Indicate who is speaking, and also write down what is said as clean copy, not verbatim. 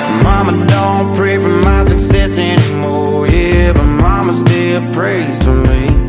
Speaker 1: Mama don't pray for my success anymore, yeah, but mama still prays for me.